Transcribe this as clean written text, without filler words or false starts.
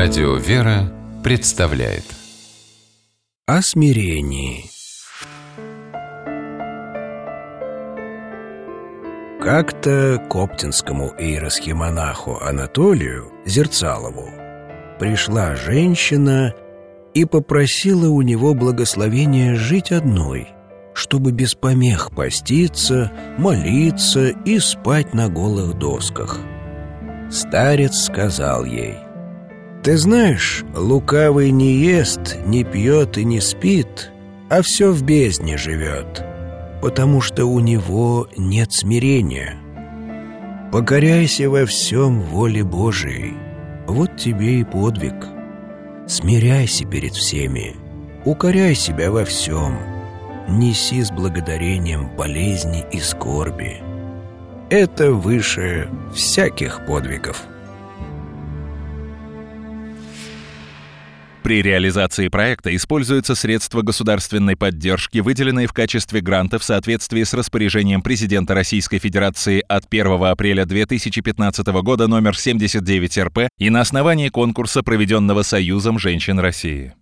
Радио «Вера» представляет о смирении. Как-то к оптинскому иеросхимонаху Анатолию Зерцалову пришла женщина и попросила у него благословения жить одной, чтобы без помех поститься, молиться и спать на голых досках. Старец сказал ей: «Ты знаешь, лукавый не ест, не пьет и не спит, а все в бездне живет, потому что у него нет смирения. Покоряйся во всем воле Божией, вот тебе и подвиг. Смиряйся перед всеми, укоряй себя во всем, неси с благодарением болезни и скорби. Это выше всяких подвигов». При реализации проекта используются средства государственной поддержки, выделенные в качестве гранта в соответствии с распоряжением президента Российской Федерации от 1 апреля 2015 года номер 79 РП и на основании конкурса, проведенного Союзом женщин России.